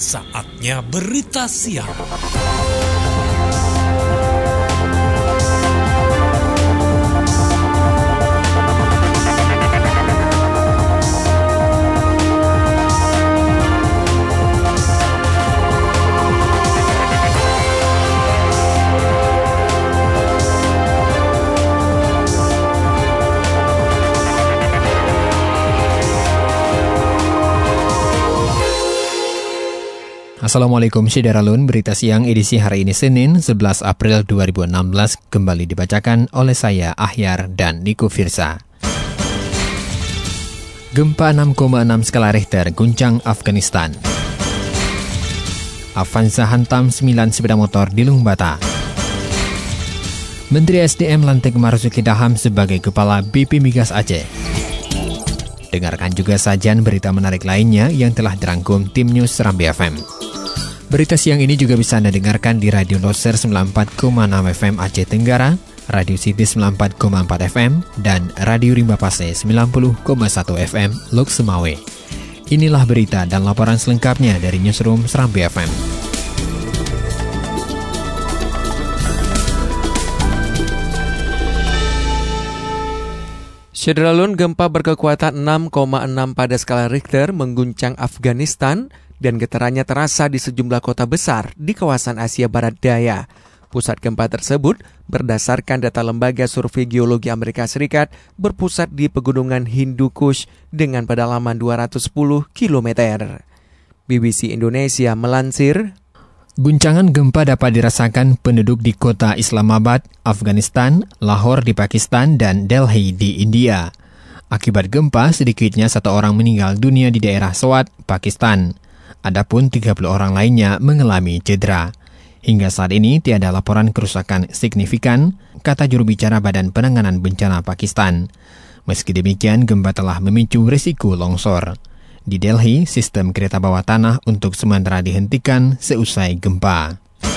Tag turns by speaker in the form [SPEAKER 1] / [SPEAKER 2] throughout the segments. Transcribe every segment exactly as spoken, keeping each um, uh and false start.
[SPEAKER 1] Saatnya berita siang.
[SPEAKER 2] Assalamualaikum Syidaralun, berita siang edisi hari ini Senin sebelas April dua ribu enam belas kembali dibacakan oleh saya Ahyar dan Niko Firsa. Gempa enam koma enam skala Richter guncang Afghanistan. Avanza hantam sembilan sepeda motor di Lungbata. Menteri S D M lantik Marzuki Daham sebagai Kepala B P Migas Aceh. Dengarkan juga sajian berita menarik lainnya yang telah dirangkum tim News Serambi F M. Berita siang ini juga bisa Anda dengarkan di Radio Loser sembilan puluh empat koma enam F M Aceh Tenggara, Radio City sembilan puluh empat koma empat F M, dan Radio Rimba Pase sembilan puluh koma satu F M Lok Semawe. Inilah berita dan laporan selengkapnya dari Newsroom Serambi F M.
[SPEAKER 3] Syedralun, gempa berkekuatan enam koma enam pada skala Richter mengguncang Afghanistan dan getarannya terasa di sejumlah kota besar di kawasan Asia Barat Daya. Pusat gempa tersebut berdasarkan data Lembaga Survei Geologi Amerika Serikat berpusat di Pegunungan Hindu Kush dengan kedalaman dua ratus sepuluh kilometer. B B C Indonesia melansir,
[SPEAKER 2] guncangan gempa dapat dirasakan penduduk di kota Islamabad, Afghanistan, Lahore di Pakistan, dan Delhi di India. Akibat gempa, sedikitnya satu orang meninggal dunia di daerah Swat, Pakistan. Adapun tiga puluh orang lainnya mengalami cedera. Hingga saat ini tiada laporan kerusakan signifikan, kata juru bicara Badan Penanganan Bencana Pakistan. Meski demikian, gempa telah memicu risiko longsor. Di Delhi, sistem kereta bawah tanah untuk sementara dihentikan seusai gempa.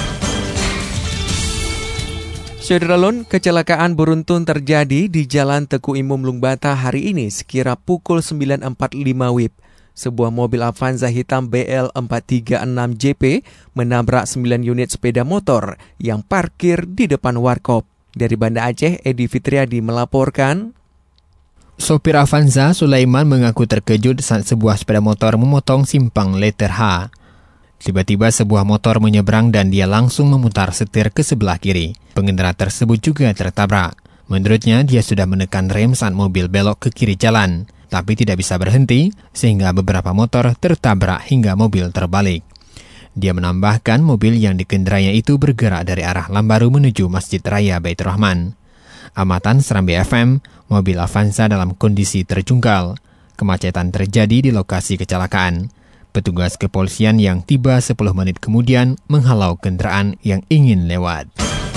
[SPEAKER 3] Syedralun, kecelakaan beruntun terjadi di Jalan Teku Imum Lungbata hari ini sekira pukul sembilan empat puluh lima W I B. Sebuah mobil Avanza hitam B L empat tiga enam J P menabrak sembilan unit sepeda motor yang parkir di depan warkop. Dari Banda Aceh, Edi Fitriadi melaporkan,
[SPEAKER 2] sopir Avanza, Sulaiman, mengaku terkejut saat sebuah sepeda motor memotong simpang letter H. Tiba-tiba sebuah motor menyeberang dan dia langsung memutar setir ke sebelah kiri. Pengendara tersebut juga tertabrak. Menurutnya, dia sudah menekan rem saat mobil belok ke kiri jalan, tapi tidak bisa berhenti sehingga beberapa motor tertabrak hingga mobil terbalik. Dia menambahkan mobil yang dikendarainya itu bergerak dari arah Lambaru menuju Masjid Raya Baitur Rahman. Amatan Serambi F M, mobil Avanza dalam kondisi terjungkal. Kemacetan terjadi di lokasi kecelakaan. Petugas kepolisian yang tiba sepuluh menit kemudian menghalau kendaraan yang ingin lewat.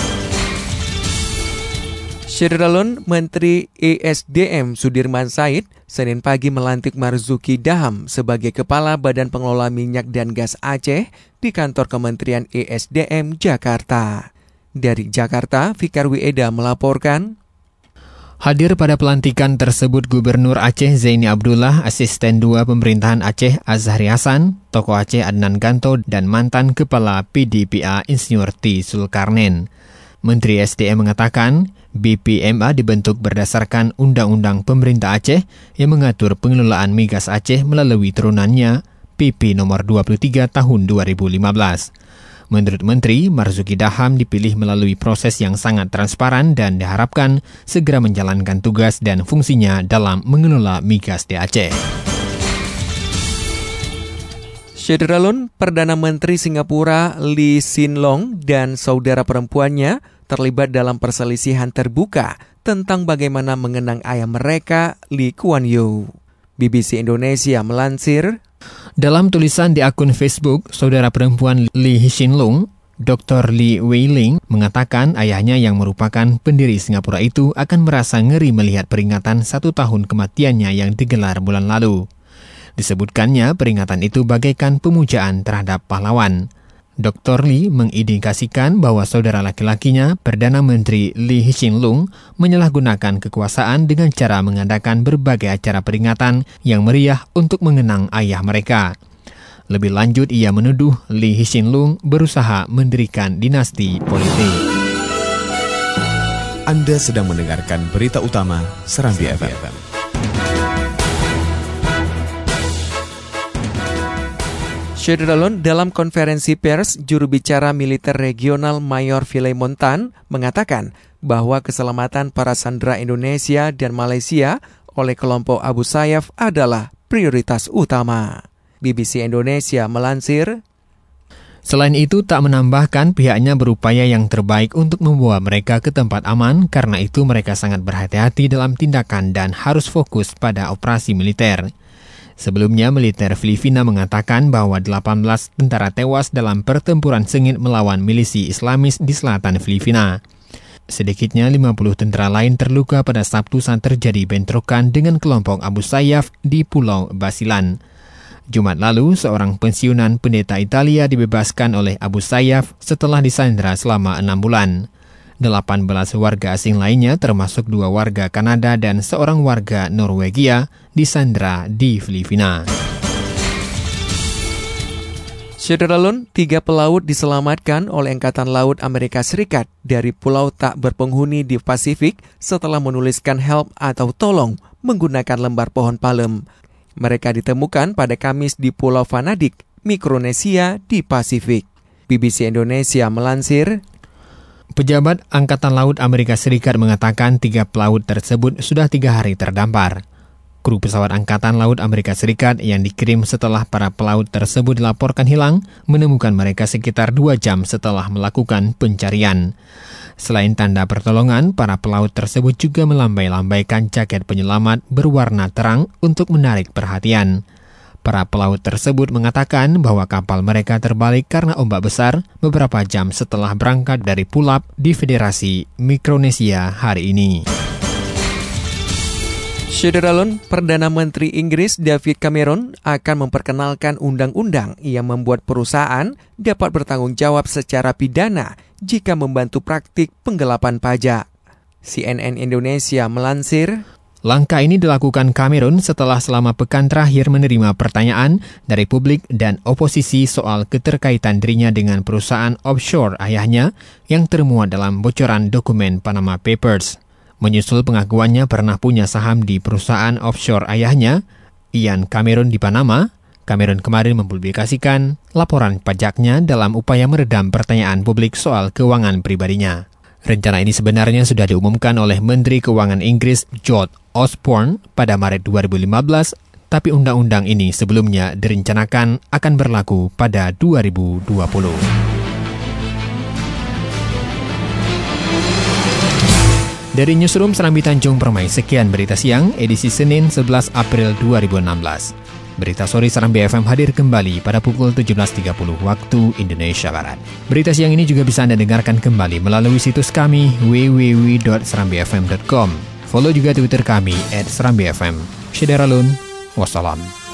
[SPEAKER 3] Syedralun, Menteri E S D M Sudirman Said Senin pagi melantik Marzuki Daham sebagai Kepala Badan Pengelola Minyak dan Gas Aceh di kantor Kementerian E S D M Jakarta. Dari Jakarta, Fikar Wieda melaporkan,
[SPEAKER 2] hadir pada pelantikan tersebut Gubernur Aceh Zaini Abdullah, Asisten dua Pemerintahan Aceh Azhari Hasan, Tokoh Aceh Adnan Ganto, dan mantan Kepala P D P A Insinyur T. Zulkarnain. Menteri S D M mengatakan, B P M A dibentuk berdasarkan Undang-Undang Pemerintah Aceh yang mengatur pengelolaan migas Aceh melalui turunannya P P nomor dua puluh tiga tahun dua ribu lima belas. Menurut Menteri, Marzuki Daham dipilih melalui proses yang sangat transparan dan diharapkan segera menjalankan tugas dan fungsinya dalam mengelola migas di Aceh.
[SPEAKER 3] Syedralun, Perdana Menteri Singapura Lee Hsien Loong dan saudara perempuannya terlibat dalam perselisihan terbuka tentang bagaimana mengenang ayah mereka, Lee Kuan Yew. B B C Indonesia melansir,
[SPEAKER 2] dalam tulisan di akun Facebook, saudara perempuan Lee Hsien Loong, Doktor Lee Wei Ling, mengatakan ayahnya yang merupakan pendiri Singapura itu akan merasa ngeri melihat peringatan satu tahun kematiannya yang digelar bulan lalu. Disebutkannya peringatan itu bagaikan pemujaan terhadap pahlawan. Doktor Lee mengindikasikan bahwa saudara laki-lakinya, Perdana Menteri Lee Hsien Loong, menyalahgunakan kekuasaan dengan cara mengadakan berbagai acara peringatan yang meriah untuk mengenang ayah mereka. Lebih lanjut, ia menuduh Lee Hsien Loong berusaha mendirikan dinasti politik.
[SPEAKER 4] Anda sedang mendengarkan berita utama Serambi F M.
[SPEAKER 3] Syederalun, dalam konferensi pers, juru bicara militer regional Mayor Philemon Tan mengatakan bahwa keselamatan para sandera Indonesia dan Malaysia oleh kelompok Abu Sayyaf adalah prioritas utama. B B C Indonesia melansir,
[SPEAKER 2] selain itu, tak menambahkan pihaknya berupaya yang terbaik untuk membawa mereka ke tempat aman, karena itu mereka sangat berhati-hati dalam tindakan dan harus fokus pada operasi militer. Sebelumnya, militer Filipina mengatakan bahwa delapan belas tentara tewas dalam pertempuran sengit melawan milisi Islamis di selatan Filipina. Sedikitnya lima puluh tentara lain terluka pada Sabtu saat terjadi bentrokan dengan kelompok Abu Sayyaf di Pulau Basilan. Jumat lalu, seorang pensiunan pendeta Italia dibebaskan oleh Abu Sayyaf setelah disandera selama enam bulan. delapan belas warga asing lainnya, termasuk dua warga Kanada dan seorang warga Norwegia, disandera di Filipina.
[SPEAKER 3] Syederalun, tiga pelaut diselamatkan oleh Angkatan Laut Amerika Serikat dari pulau tak berpenghuni di Pasifik setelah menuliskan help atau tolong menggunakan lembar pohon palem. Mereka ditemukan pada Kamis di Pulau Vanadik, Mikronesia di Pasifik. B B C Indonesia melansir,
[SPEAKER 2] pejabat Angkatan Laut Amerika Serikat mengatakan tiga pelaut tersebut sudah tiga hari terdampar. Kru pesawat Angkatan Laut Amerika Serikat yang dikirim setelah para pelaut tersebut dilaporkan hilang menemukan mereka sekitar dua jam setelah melakukan pencarian. Selain tanda pertolongan, para pelaut tersebut juga melambai-lambaikan jaket penyelamat berwarna terang untuk menarik perhatian. Para pelaut tersebut mengatakan bahwa kapal mereka terbalik karena ombak besar beberapa jam setelah berangkat dari Pulap di Federasi Mikronesia hari ini.
[SPEAKER 3] Syederalun, Perdana Menteri Inggris David Cameron akan memperkenalkan undang-undang yang membuat perusahaan dapat bertanggung jawab secara pidana jika membantu praktik penggelapan pajak. C N N Indonesia melansir,
[SPEAKER 2] langkah ini dilakukan Cameron setelah selama pekan terakhir menerima pertanyaan dari publik dan oposisi soal keterkaitan dirinya dengan perusahaan offshore ayahnya yang termuat dalam bocoran dokumen Panama Papers. Menyusul pengakuannya pernah punya saham di perusahaan offshore ayahnya, Ian Cameron di Panama, Cameron kemarin mempublikasikan laporan pajaknya dalam upaya meredam pertanyaan publik soal keuangan pribadinya. Rencana ini sebenarnya sudah diumumkan oleh Menteri Keuangan Inggris George Osborne pada Maret dua ribu lima belas, tapi undang-undang ini sebelumnya direncanakan akan berlaku pada dua ribu dua puluh. Dari Newsroom Serambi Tanjung Permai, sekian berita siang edisi Senin sebelas April dua ribu enam belas. Berita sore Serambi F M hadir kembali pada pukul tujuh belas tiga puluh waktu Indonesia Barat. Berita siang ini juga bisa Anda dengarkan kembali melalui situs kami w w w dot serambi f m dot com. Follow juga Twitter kami at serambi f m. Syederalun, wassalam.